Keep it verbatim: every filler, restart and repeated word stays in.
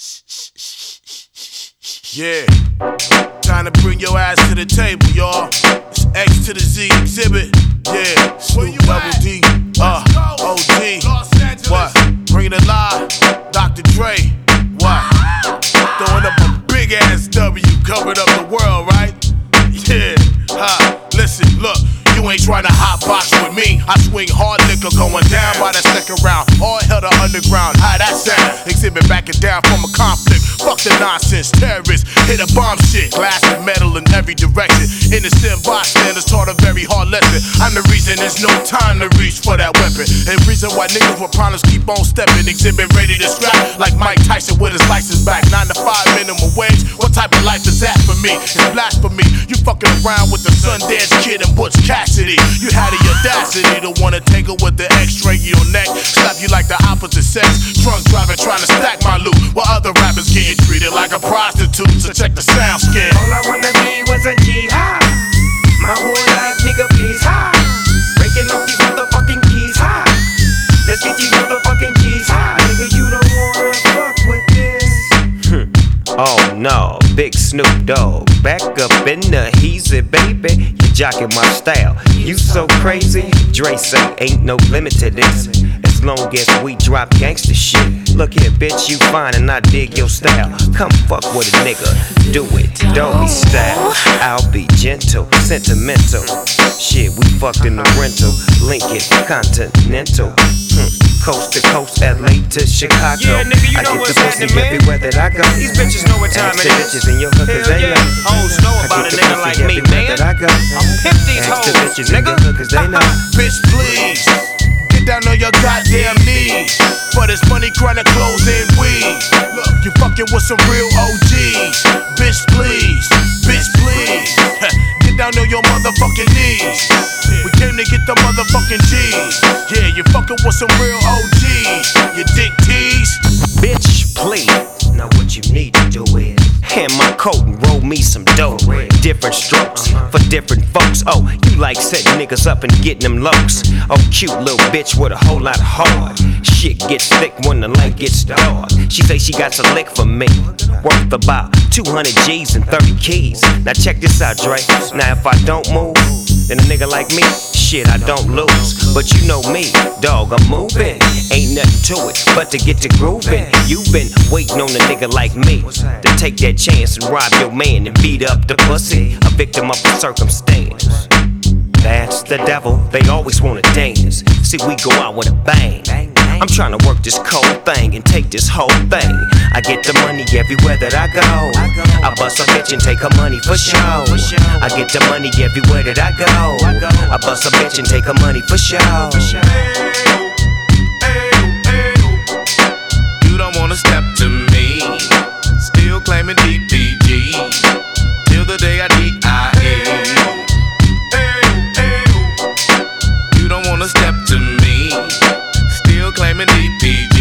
Yeah, time to bring your ass to the table, y'all. It's X to the Z exhibit. Yeah, Snoop Double D, uh, O G. What? Bring it alive, Doctor Dre. What? Throwing up a big ass W, covered up the world, right? Yeah, ha. Listen, look. You ain't tryna hotbox with me. I swing hard liquor going down by the second round. All hell to underground. How that sound? Exhibit backing down from a conflict. Fuck the nonsense. Terrorists hit a bomb shit. Glass and metal in every direction. Innocent bystanders taught a very hard lesson. I'm the reason there's no time to reach for that weapon. And reason why niggas with problems keep on stepping. Exhibit ready to scrap like Mike Tyson with his license back. Nine to five minimum wage. What type of life is that for me? It's blasphemy. You fucking around with the Sundance Kid and Butch Cassidy. You had the audacity to wanna tangle with the X-ray your neck, slap you like the opposite sex. Drunk driving, trying to stack my loot, while other rappers getting treated like a prostitute. So check the sound skin. All I wanna be was a G-high. My whole life, nigga, please high. Breaking off these motherfucking keys high. Let's get these motherfucking keys high. Nigga, you don't wanna fuck with this. Oh no, Big Snoop Dogg, back up in the heezy, baby. You jockin' my style, you so crazy. Dre say ain't no limit to this, as long as we drop gangsta shit. Look here, bitch, you fine and I dig your style. Come fuck with a nigga, do it, doggy style. I'll be gentle, sentimental. Shit, we fucked in the rental, Lincoln Continental. Hmm. Coast to coast, L A to Chicago. Yeah, nigga, you I know get what's the pussy happening, man. everywhere that I go. These bitches know what time Ask it the is. bitches in your hookers, Hell they yeah. know. Hoes know I about get a the nigga pussy like me, everywhere man. that I go. I'm pimp these Ask the hoes, bitches in nigga. your hookers, they know. Bitch, please, get down on your goddamn knees. For this money, chronic clothes and weed. Look, you fucking with some real O Gs. Bitch, please, bitch, please. Get down on your motherfucking knees. We came to get the motherfucking G's. Yeah, you fucking with some real O Gs. You dick tease. Bitch, please. Now what you need to do is hand my coat and roll me some dough. Different strokes for different folks. Oh, you like setting niggas up and getting them lokes. Oh, cute little bitch with a whole lot of heart. Shit gets thick when the light gets dark. She say she got a lick for me, worth about two hundred G's and thirty keys. Now check this out, Dre. Now if I don't move, then a nigga like me, shit, I don't lose. But you know me, dog, I'm moving. Ain't nothing to it but to get to grooving. You been waiting on a nigga like me to take that chance and rob your man and beat up the pussy, a victim of the circumstance. That's the devil, they always wanna dance. See, we go out with a bang. I'm tryna work this cold thing and take this whole thing. I get the money everywhere that I go. I bust a bitch and take her money for show. I get the money everywhere that I go. I bust a bitch and take her money for show. You don't wanna step to me, still claiming D P G, till the day I D I A. You don't wanna step to me, still claiming D P G.